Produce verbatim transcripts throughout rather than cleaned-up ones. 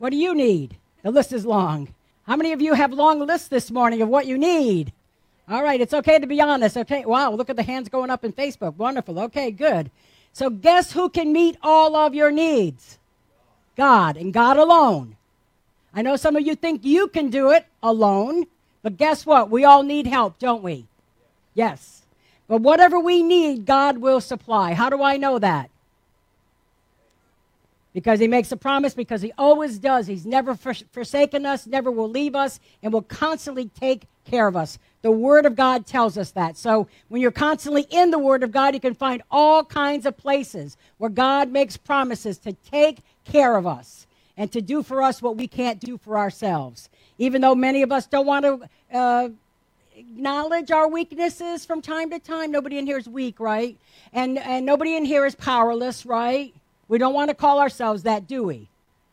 What do you need? The list is long. How many of you have long lists this morning of what you need? All right, it's okay to be honest. Okay, wow, look at the hands going up in Facebook. Wonderful. Okay, good. So guess who can meet all of your needs? God, and God alone. I know some of you think you can do it alone, but guess what? We all need help, don't we? Yes. But whatever we need, God will supply. How do I know that? Because he makes a promise, because he always does. He's never forsaken us, never will leave us, and will constantly take care of us. The Word of God tells us that. So when you're constantly in the Word of God, you can find all kinds of places where God makes promises to take care of us and to do for us what we can't do for ourselves. Even though many of us don't want to uh, acknowledge our weaknesses from time to time. Nobody in here is weak, right? And, and nobody in here is powerless, right? We don't want to call ourselves that, do we?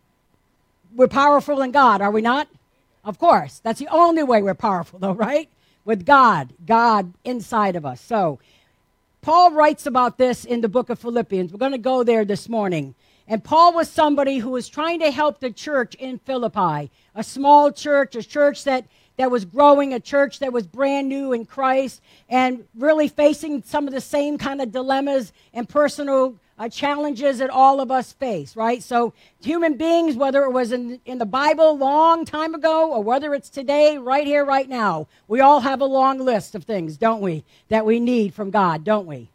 We're powerful in God, are we not? Of course. That's the only way we're powerful, though, right? With God, God inside of us. So, Paul writes about this in the book of Philippians. We're going to go there this morning. And Paul was somebody who was trying to help the church in Philippi, a small church, a church that, that was growing, a church that was brand new in Christ, and really facing some of the same kind of dilemmas and personal Uh, challenges that all of us face, right? So human beings, whether it was in, in the Bible a long time ago or whether it's today, right here, right now, we all have a long list of things, don't we, that we need from God, don't we?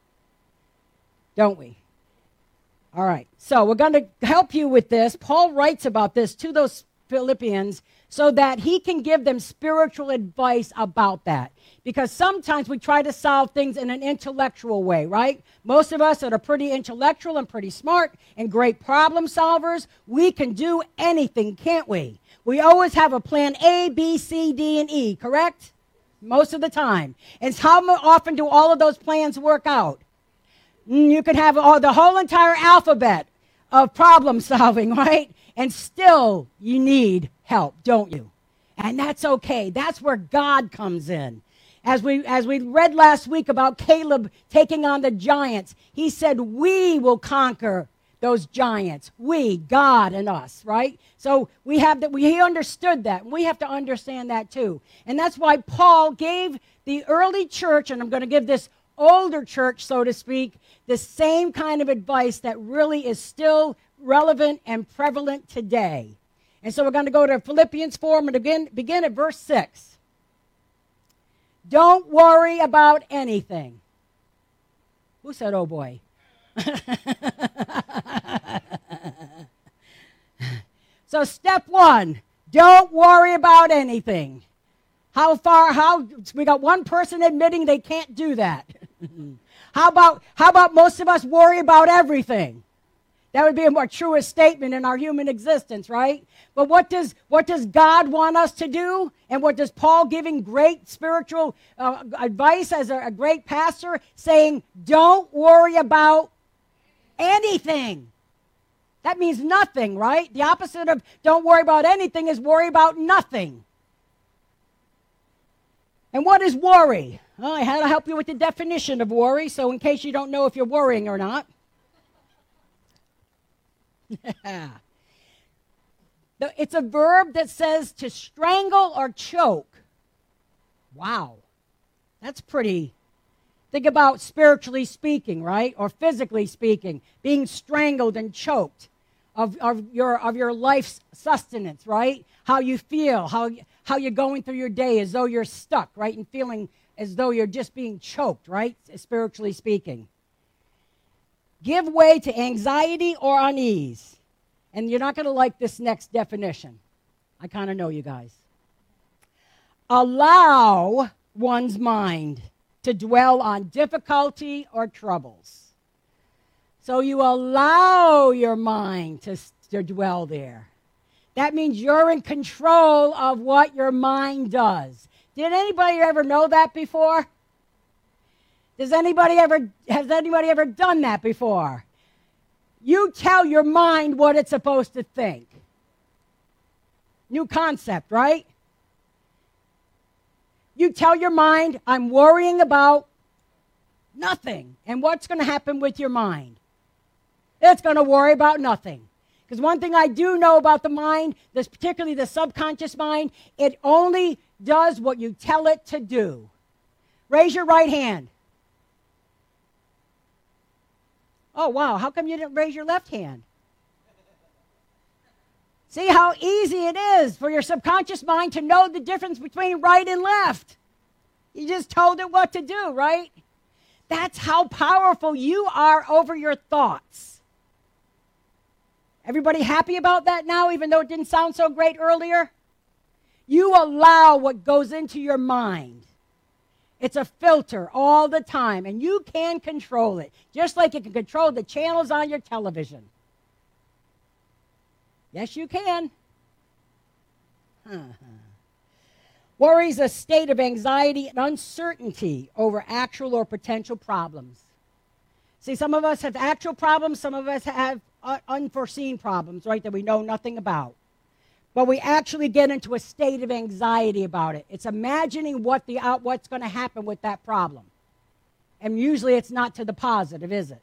Don't we? All right. So we're going to help you with this. Paul writes about this to those Philippians so that he can give them spiritual advice about that. Because sometimes we try to solve things in an intellectual way, right? Most of us that are pretty intellectual and pretty smart and great problem solvers, we can do anything, can't we? We always have a plan A, B, C, D, and E, correct? Most of the time. And how often do all of those plans work out? You could have all, the whole entire alphabet of problem solving, right? And still you need help, don't you? And that's okay. That's where God comes in. As we as we read last week about Caleb taking on the giants, he said, we will conquer those giants. We, God and us, right? So we have that. We he understood that. We have to understand that too. And that's why Paul gave the early church, and I'm going to give this older church, so to speak, the same kind of advice that really is still relevant and prevalent today. And so we're going to go to Philippians four and begin, begin at verse six. Don't worry about anything. Who said, oh boy? So step one, don't worry about anything. How far, how, we got one person admitting they can't do that. How about, how about most of us worry about everything? That would be a more truest statement in our human existence, right? But what does what does God want us to do? And what does Paul, giving great spiritual uh, advice as a, a great pastor, saying, don't worry about anything. That means nothing, right? The opposite of don't worry about anything is worry about nothing. And what is worry? Well, I had to help you with the definition of worry, so in case you don't know if you're worrying or not. It's a verb that says to strangle or choke. Wow. That's pretty. Think about spiritually speaking, right? Or physically speaking, being strangled and choked of, of your of your life's sustenance, right? How you feel, how, how you're going through your day as though you're stuck, right? And feeling as though you're just being choked, right? Spiritually speaking. Give way to anxiety or unease. And you're not going to like this next definition. I kind of know you guys. Allow one's mind to dwell on difficulty or troubles. So you allow your mind to, to dwell there. That means you're in control of what your mind does. Did anybody ever know that before? Does anybody ever, has anybody ever done that before? You tell your mind what it's supposed to think. New concept, right? You tell your mind, I'm worrying about nothing. And what's going to happen with your mind? It's going to worry about nothing. Because one thing I do know about the mind, this particularly the subconscious mind, it only does what you tell it to do. Raise your right hand. Oh, wow. How come you didn't raise your left hand? See how easy it is for your subconscious mind to know the difference between right and left. You just told it what to do, right? That's how powerful you are over your thoughts. Everybody happy about that now, even though it didn't sound so great earlier? You allow what goes into your mind. It's a filter all the time, and you can control it, just like you can control the channels on your television. Yes, you can. Worry is a state of anxiety and uncertainty over actual or potential problems. See, some of us have actual problems, some of us have uh, unforeseen problems, right, that we know nothing about. But we actually get into a state of anxiety about it. It's imagining what the out, what's going to happen with that problem. And usually it's not to the positive, is it?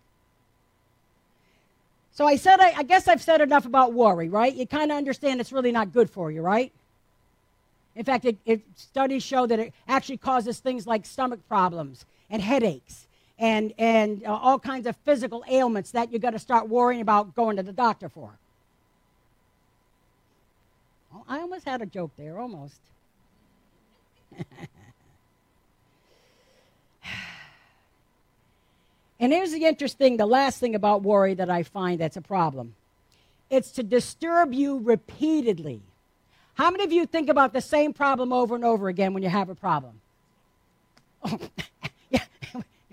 So I said, I, I guess I've said enough about worry, right? You kind of understand it's really not good for you, right? In fact, it, it, studies show that it actually causes things like stomach problems and headaches and, and uh, all kinds of physical ailments that you've got to start worrying about going to the doctor for. Oh, I almost had a joke there, almost. And here's the interesting, the last thing about worry that I find that's a problem. It's to disturb you repeatedly. How many of you think about the same problem over and over again when you have a problem? Oh, yeah, yeah.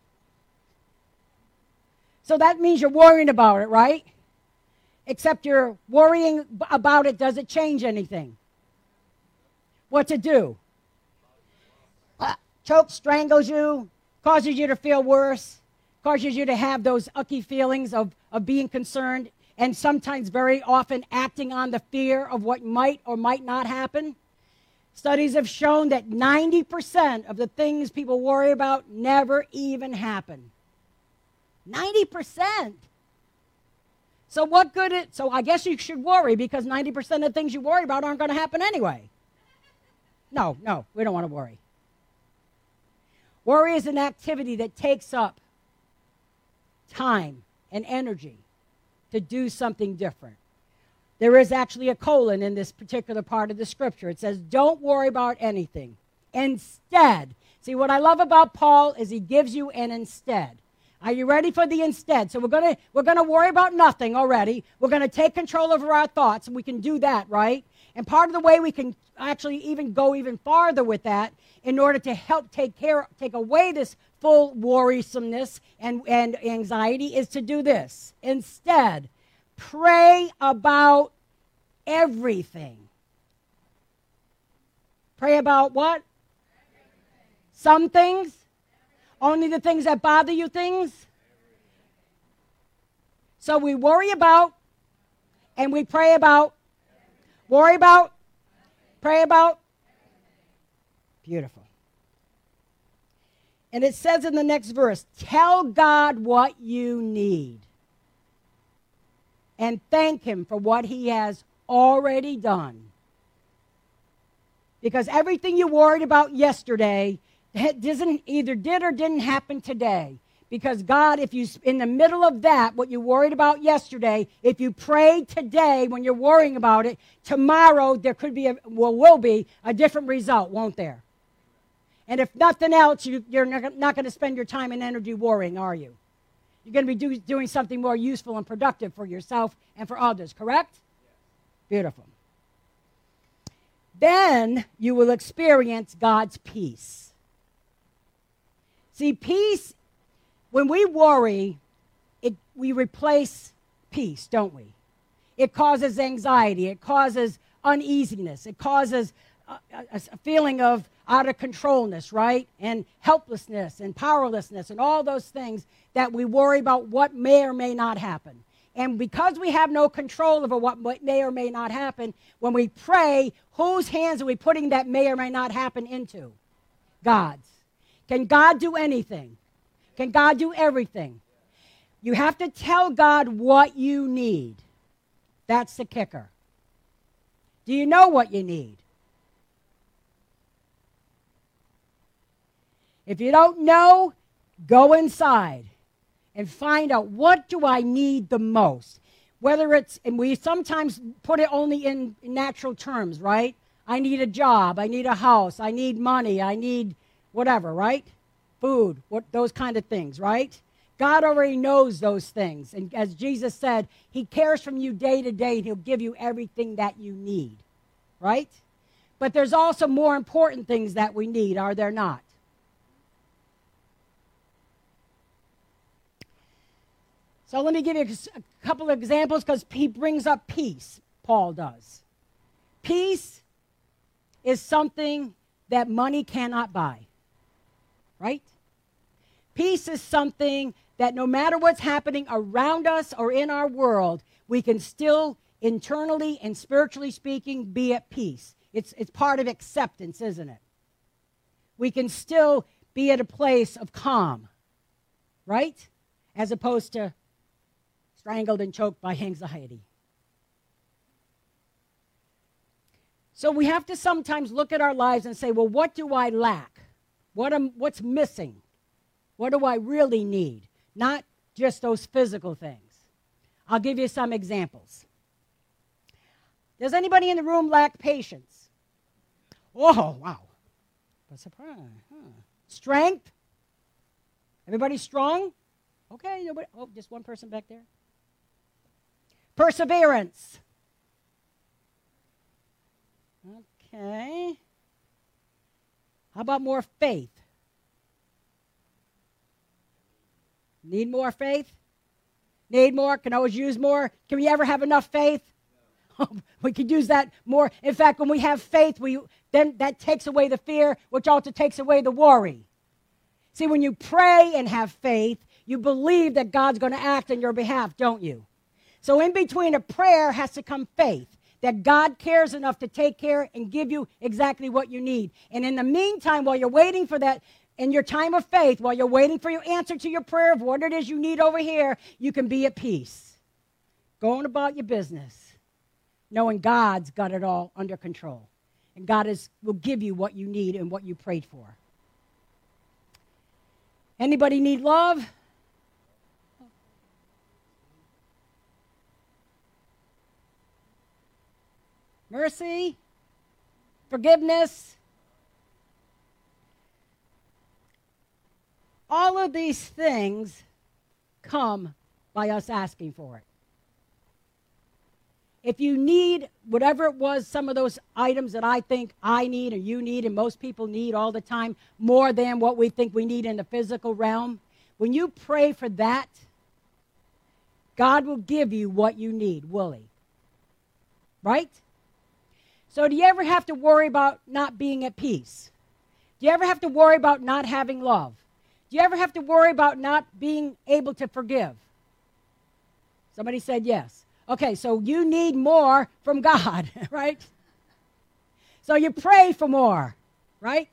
So that means you're worrying about it, right? Except you're worrying about it, does it change anything? What to do? Uh, choke, strangles you, causes you to feel worse, causes you to have those ucky feelings of, of being concerned, and sometimes very often acting on the fear of what might or might not happen. Studies have shown that ninety percent of the things people worry about never even happen. ninety percent. So what good it, so I guess you should worry because ninety percent of the things you worry about aren't going to happen anyway. No, no, we don't want to worry. Worry is an activity that takes up time and energy to do something different. There is actually a colon in this particular part of the scripture. It says, don't worry about anything. Instead, see what I love about Paul is he gives you an instead. Are you ready for the instead? So we're going to we're going to worry about nothing already. We're going to take control over our thoughts, and we can do that, right? And part of the way we can actually even go even farther with that in order to help take care, take away this full worrisomeness and, and anxiety is to do this. Instead, pray about everything. Pray about what? Everything. Some things? Only the things that bother you things? So we worry about and we pray about. Worry about. Pray about. Beautiful. And it says in the next verse, tell God what you need. And thank him for what he has already done. Because everything you worried about yesterday doesn't either did or didn't happen today. Because God, if you, in the middle of that, what you worried about yesterday, if you pray today when you're worrying about it, tomorrow there could be, a, well, will be a different result, won't there? And if nothing else, you, you're not going to spend your time and energy worrying, are you? You're going to be do, doing something more useful and productive for yourself and for others, correct? Yes. Beautiful. Then you will experience God's peace. See, peace, when we worry, it, we replace peace, don't we? It causes anxiety. It causes uneasiness. It causes a, a, a feeling of out of controlness, right? And helplessness and powerlessness and all those things that we worry about what may or may not happen. And because we have no control over what may or may not happen, when we pray, whose hands are we putting that may or may not happen into? God's. Can God do anything? Can God do everything? You have to tell God what you need. That's the kicker. Do you know what you need? If you don't know, go inside and find out, what do I need the most? Whether it's, and we sometimes put it only in natural terms, right? I need a job, I need a house, I need money, I need whatever, right? Food, what, those kind of things, right? God already knows those things. And as Jesus said, he cares from you day to day, and he'll give you everything that you need, right? But there's also more important things that we need, are there not? So let me give you a couple of examples, because he brings up peace, Paul does. Peace is something that money cannot buy, right? Peace is something that no matter what's happening around us or in our world, we can still internally and spiritually speaking be at peace. It's, it's part of acceptance, isn't it? We can still be at a place of calm, right? As opposed to strangled and choked by anxiety. So we have to sometimes look at our lives and say, well, what do I lack? What am, what's missing? What do I really need? Not just those physical things. I'll give you some examples. Does anybody in the room lack patience? Oh, wow. What a surprise. Huh. Strength? Everybody strong? Okay, nobody. Oh, just one person back there. Perseverance. Okay. How about more faith? Need more faith? Need more? Can always use more? Can we ever have enough faith? We could use that more. In fact, when we have faith, we then that takes away the fear, which also takes away the worry. See, when you pray and have faith, you believe that God's going to act on your behalf, don't you? So in between a prayer has to come faith, that God cares enough to take care and give you exactly what you need. And in the meantime, while you're waiting for that, in your time of faith, while you're waiting for your answer to your prayer of what it is you need over here, you can be at peace, going about your business, knowing God's got it all under control. And God is, will give you what you need and what you prayed for. Anybody need love? Mercy? Forgiveness? All of these things come by us asking for it. If you need whatever it was, some of those items that I think I need or you need and most people need all the time, more than what we think we need in the physical realm, when you pray for that, God will give you what you need, will he? Right? So do you ever have to worry about not being at peace? Do you ever have to worry about not having love? Do you ever have to worry about not being able to forgive? Somebody said yes. Okay, so you need more from God, right? So you pray for more, right?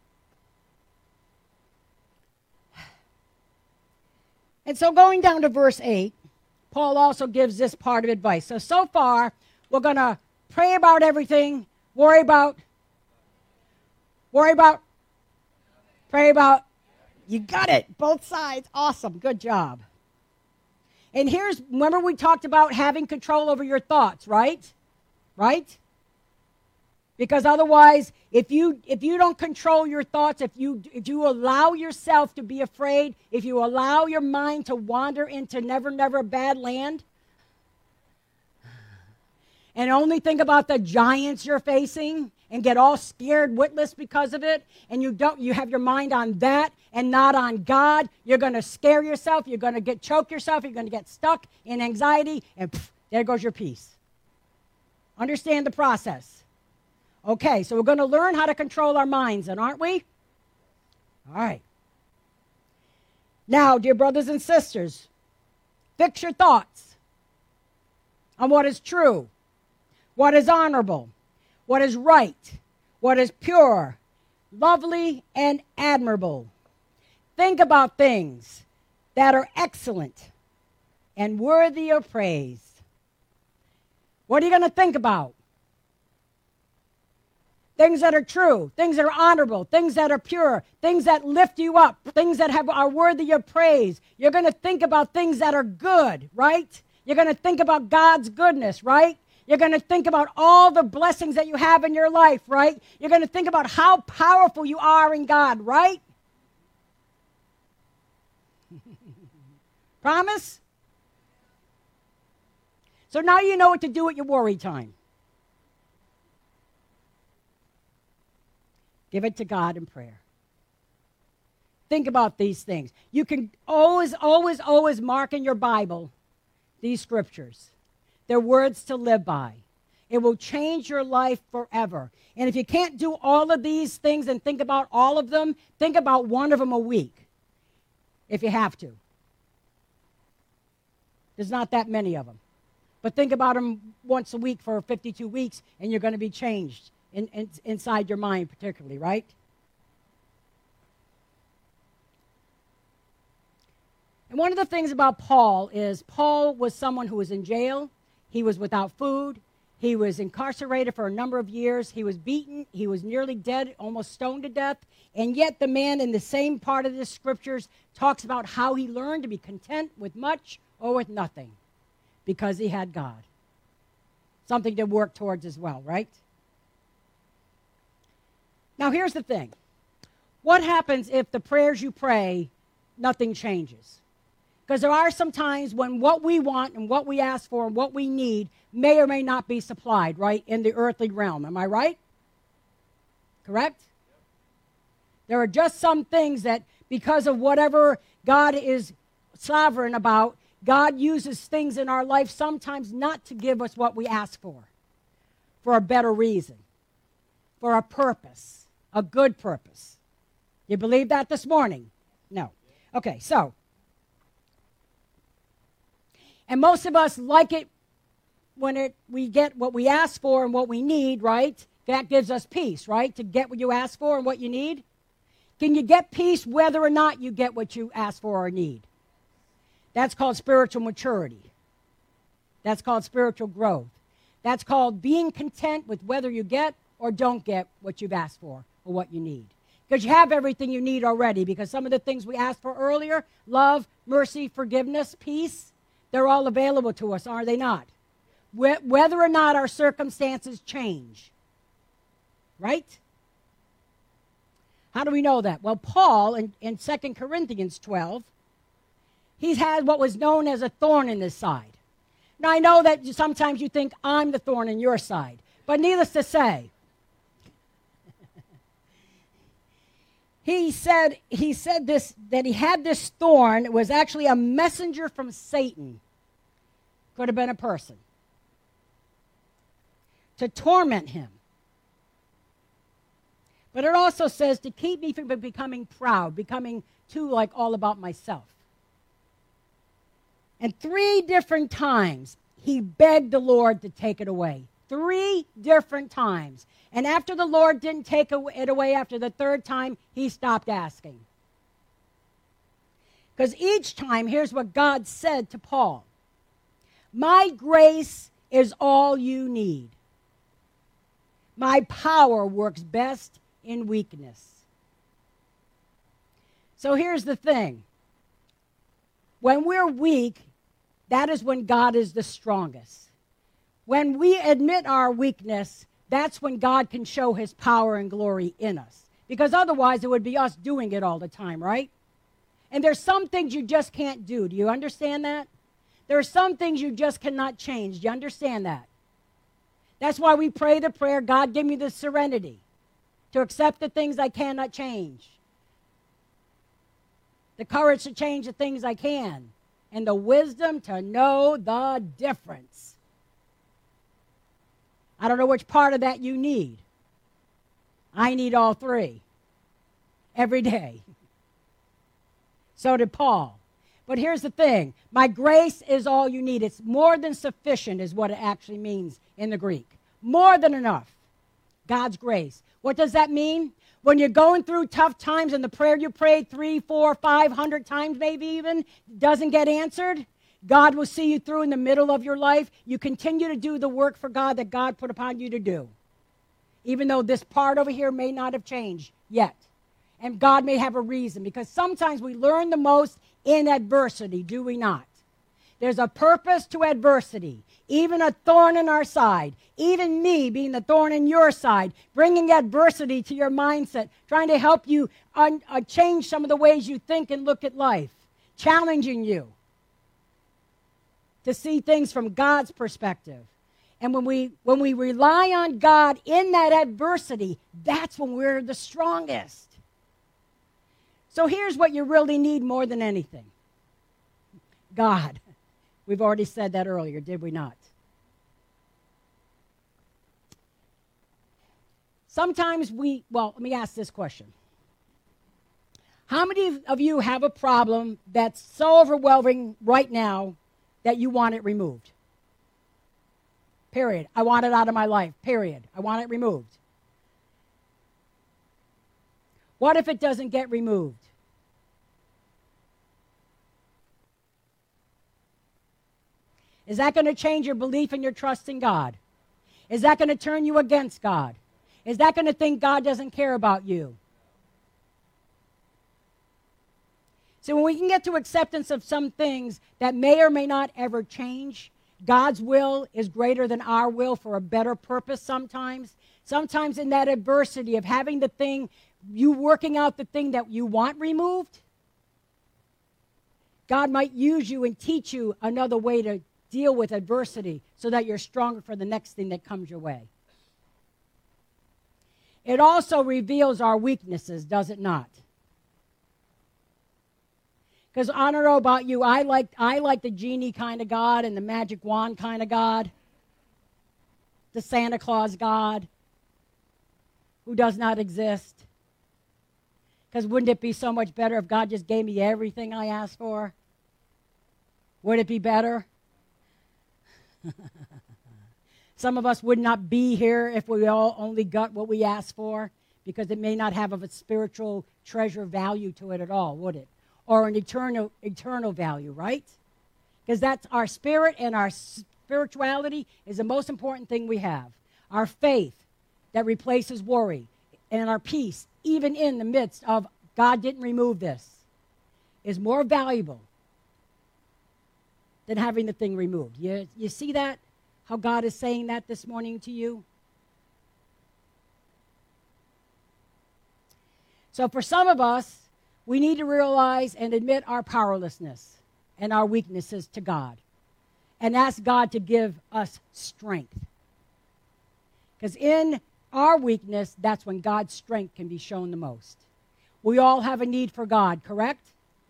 And so going down to verse eight, Paul also gives this part of advice. So, so far, we're going to pray about everything, worry about, worry about, pray about. You got it, both sides. Awesome, good job. And here's, remember we talked about having control over your thoughts, right? Right? Because otherwise, if you if you don't control your thoughts, if you if you allow yourself to be afraid, if you allow your mind to wander into never, never bad land, and only think about the giants you're facing and get all scared witless because of it, and you don't you have your mind on that and not on God, you're going to scare yourself, you're going to get choke yourself, you're going to get stuck in anxiety, and pff, there goes your peace. Understand the process. Okay, so we're going to learn how to control our minds, and aren't we? All right. Now, dear brothers and sisters, fix your thoughts on what is true, what is honorable, what is right, what is pure, lovely, and admirable. Think about things that are excellent and worthy of praise. What are you going to think about? Things that are true, things that are honorable, things that are pure, things that lift you up, things that have, are worthy of praise. You're going to think about things that are good, right? You're going to think about God's goodness, right? You're going to think about all the blessings that you have in your life, right? You're going to think about how powerful you are in God, right? Promise? So now you know what to do at your worry time. Give it to God in prayer. Think about these things. You can always, always, always mark in your Bible these scriptures. They're words to live by. It will change your life forever. And if you can't do all of these things and think about all of them, think about one of them a week, if you have to. There's not that many of them. But think about them once a week for fifty-two weeks, and you're going to be changed in, in, inside your mind particularly, right? And one of the things about Paul is Paul was someone who was in jail. He was without food. He was incarcerated for a number of years. He was beaten. He was nearly dead, almost stoned to death. And yet the man in the same part of the scriptures talks about how he learned to be content with much or with nothing because he had God. Something to work towards as well, right? Now here's the thing. What happens if the prayers you pray, nothing changes? Because there are some times when what we want and what we ask for and what we need may or may not be supplied, right, in the earthly realm. Am I right? Correct? There are just some things that because of whatever God is sovereign about, God uses things in our life sometimes not to give us what we ask for, for a better reason, for a purpose, a good purpose. You believe that this morning? No. Okay, so. And most of us like it when it, we get what we ask for and what we need, right? That gives us peace, right? To get what you ask for and what you need. Can you get peace whether or not you get what you ask for or need? That's called spiritual maturity. That's called spiritual growth. That's called being content with whether you get or don't get what you've asked for or what you need. Because you have everything you need already. Because some of the things we asked for earlier, love, mercy, forgiveness, peace, they're all available to us, are they not? Whether or not our circumstances change. Right? How do we know that? Well, Paul, in, in Second Corinthians twelve, he's had what was known as a thorn in his side. Now, I know that sometimes you think I'm the thorn in your side. But needless to say, he said, he said this, that he had this thorn. It was actually a messenger from Satan. Could have been a person. To torment him. But it also says to keep me from becoming proud, becoming too like all about myself. And three different times he begged the Lord to take it away. Three different times. And after the Lord didn't take it away after the third time, he stopped asking. Because each time, here's what God said to Paul. My grace is all you need. My power works best in weakness. So here's the thing. When we're weak, that is when God is the strongest. When we admit our weakness, that's when God can show his power and glory in us. Because otherwise it would be us doing it all the time, right? And there's some things you just can't do. Do you understand that? There are some things you just cannot change. Do you understand that? That's why we pray the prayer, God, give me the serenity to accept the things I cannot change. The courage to change the things I can. And the wisdom to know the difference. I don't know which part of that you need. I need all three. Every day. So did Paul. But here's the thing. My grace is all you need. It's more than sufficient is what it actually means in the Greek. More than enough. God's grace. What does that mean? When you're going through tough times and the prayer you prayed three, four, five hundred times maybe even doesn't get answered, God will see you through in the middle of your life. You continue to do the work for God that God put upon you to do. Even though this part over here may not have changed yet. And God may have a reason. Because sometimes we learn the most in adversity, do we not? There's a purpose to adversity. Even a thorn in our side. Even me being the thorn in your side. Bringing adversity to your mindset. Trying to help you un- uh, change some of the ways you think and look at life. Challenging you to see things from God's perspective. And when we when we rely on God in that adversity, that's when we're the strongest. So here's what you really need more than anything. God. We've already said that earlier, did we not? Sometimes we, well, let me ask this question. How many of you have a problem that's so overwhelming right now that you want it removed? Period. I want it out of my life. Period. I want it removed. What if it doesn't get removed? Is that going to change your belief and your trust in God? Is that going to turn you against God? Is that going to think God doesn't care about you? So when we can get to acceptance of some things that may or may not ever change, God's will is greater than our will for a better purpose sometimes. Sometimes in that adversity of having the thing, you working out the thing that you want removed, God might use you and teach you another way to deal with adversity so that you're stronger for the next thing that comes your way. It also reveals our weaknesses, does it not? Because I don't know about you, I like, I like the genie kind of God and the magic wand kind of God. The Santa Claus God who does not exist. Because wouldn't it be so much better if God just gave me everything I asked for? Would it be better? Some of us would not be here if we all only got what we asked for, because it may not have a spiritual treasure value to it at all, would it? Or an eternal eternal value, right? Because that's our spirit, and our spirituality is the most important thing we have. Our faith that replaces worry, and our peace, even in the midst of God didn't remove this, is more valuable than having the thing removed. You, you see that? How God is saying that this morning to you? So for some of us, we need to realize and admit our powerlessness and our weaknesses to God. And ask God to give us strength. Because in our weakness, that's when God's strength can be shown the most. We all have a need for God, correct?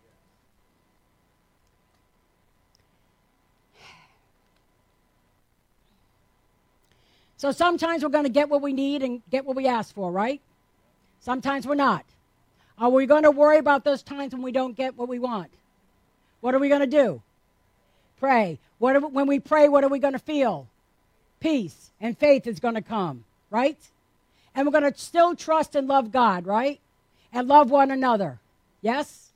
So sometimes we're going to get what we need and get what we ask for, right? Sometimes we're not. Are we going to worry about those times when we don't get what we want? What are we going to do? Pray. What are, when we pray, what are we going to feel? Peace and faith is going to come, right? And we're going to still trust and love God, right? And love one another. Yes?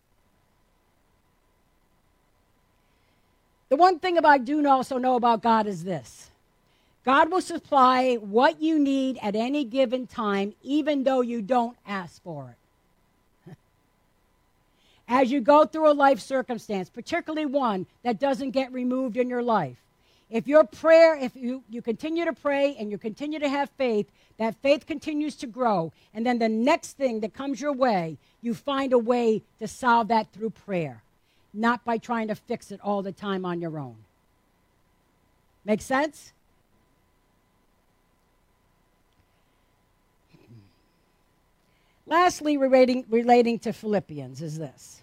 The one thing about I do also know about God is this. God will supply what you need at any given time, even though you don't ask for it. As you go through a life circumstance, particularly one that doesn't get removed in your life, if your prayer, if you, you continue to pray and you continue to have faith, that faith continues to grow, and then the next thing that comes your way, you find a way to solve that through prayer, not by trying to fix it all the time on your own. Make sense? Lastly, relating, relating to Philippians is this.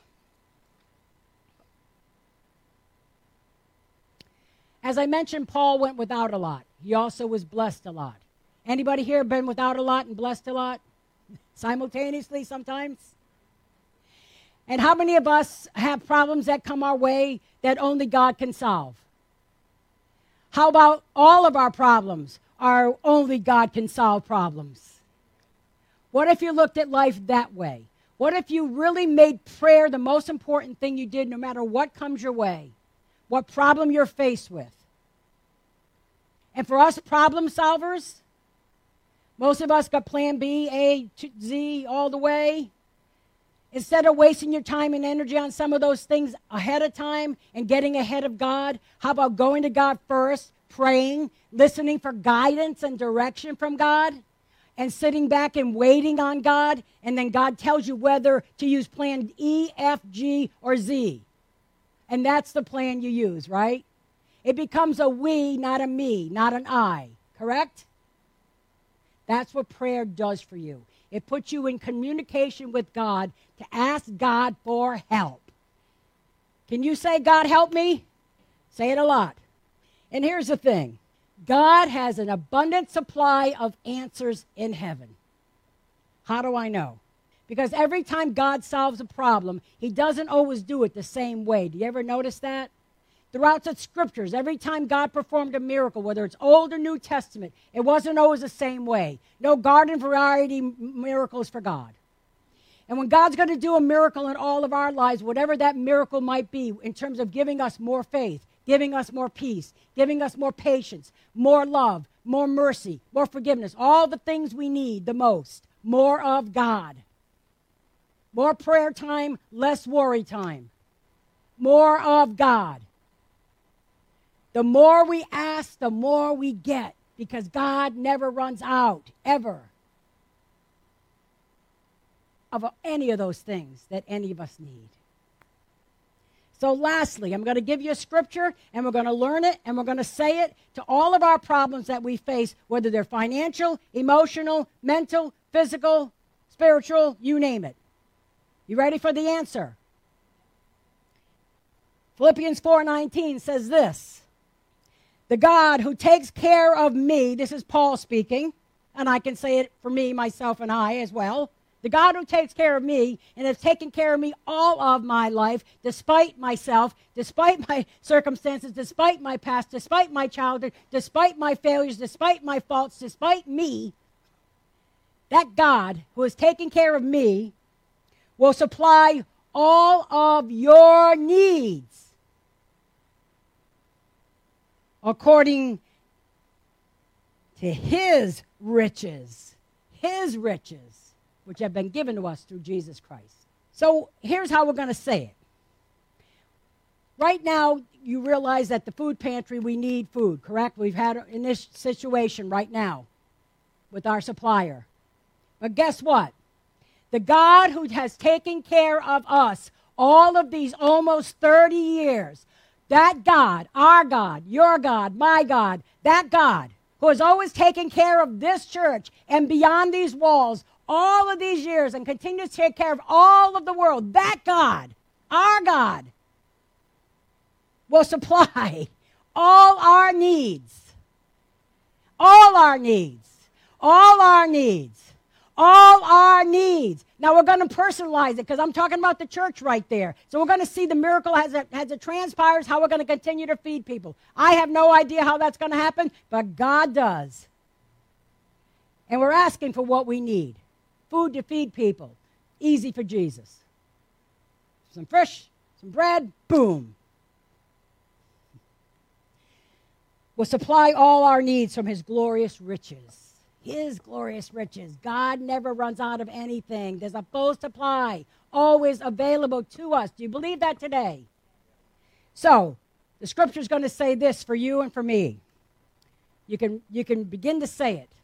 As I mentioned, Paul went without a lot. He also was blessed a lot. Anybody here been without a lot and blessed a lot? Simultaneously sometimes? And how many of us have problems that come our way that only God can solve? How about all of our problems are only God can solve problems? What if you looked at life that way? What if you really made prayer the most important thing you did no matter what comes your way? what problem you're faced with. And for us problem solvers, most of us got plan B, A, Z, all the way. Instead of wasting your time and energy on some of those things ahead of time and getting ahead of God, how about going to God first, praying, listening for guidance and direction from God, and sitting back and waiting on God, and then God tells you whether to use plan E, F, G, or Z. And that's the plan you use, right? It becomes a we, not a me, not an I, correct? That's what prayer does for you. It puts you in communication with God to ask God for help. Can you say, God, help me? Say it a lot. And here's the thing. God has an abundant supply of answers in heaven. How do I know? Because every time God solves a problem, he doesn't always do it the same way. Do you ever notice that? Throughout the scriptures, every time God performed a miracle, whether it's Old or New Testament, it wasn't always the same way. No garden variety miracles for God. And when God's going to do a miracle in all of our lives, whatever that miracle might be, in terms of giving us more faith, giving us more peace, giving us more patience, more love, more mercy, more forgiveness, all the things we need the most, more of God. More prayer time, less worry time. More of God. The more we ask, the more we get, because God never runs out, ever, of any of those things that any of us need. So lastly, I'm going to give you a scripture, and we're going to learn it, and we're going to say it to all of our problems that we face, whether they're financial, emotional, mental, physical, spiritual, you name it. You ready for the answer? Philippians four nineteen says this. The God who takes care of me, this is Paul speaking, and I can say it for me, myself, and I as well. The God who takes care of me and has taken care of me all of my life, despite myself, despite my circumstances, despite my past, despite my childhood, despite my failures, despite my faults, despite me, that God who has taken care of me will supply all of your needs according to his riches, his riches, which have been given to us through Jesus Christ. So here's how we're going to say it. Right now, you realize that the food pantry, we need food, correct? We've had in this situation right now with our supplier. But guess what? The God who has taken care of us all of these almost thirty years, that God, our God, your God, my God, that God who has always taken care of this church and beyond these walls all of these years and continues to take care of all of the world, that God, our God, will supply all our needs. All our needs. All our needs. All our needs. Now we're going to personalize it because I'm talking about the church right there. So we're going to see the miracle as it, as it transpires, how we're going to continue to feed people. I have no idea how that's going to happen, but God does. And we're asking for what we need. Food to feed people. Easy for Jesus. Some fish, some bread, boom. Will supply all our needs from his glorious riches. His glorious riches. God never runs out of anything. There's a full supply always available to us. Do you believe that today? So, the scripture is going to say this for you and for me. You can, you can begin to say it.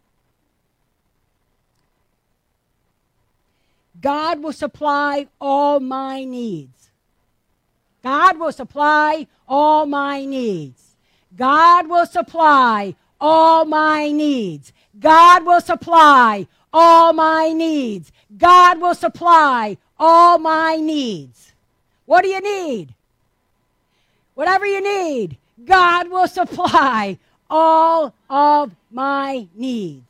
God will supply all my needs. God will supply all my needs. God will supply all my needs. God will supply all my needs. God will supply all my needs. What do you need? Whatever you need, God will supply all of my needs.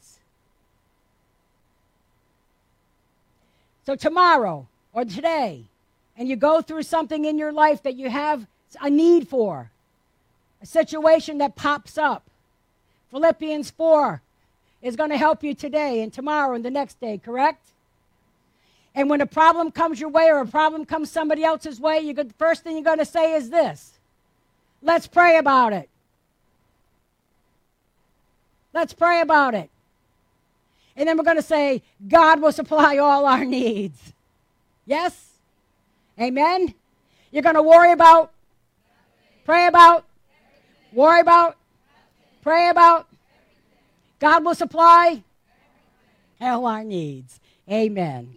So tomorrow or today, and you go through something in your life that you have a need for, a situation that pops up, Philippians four is going to help you today and tomorrow and the next day, correct? And when a problem comes your way or a problem comes somebody else's way, you go, the first thing you're going to say is this. Let's pray about it. Let's pray about it. And then we're going to say, God will supply all our needs. Yes? Amen? You're going to worry about, pray about, worry about, pray about. God will supply all our needs. Amen.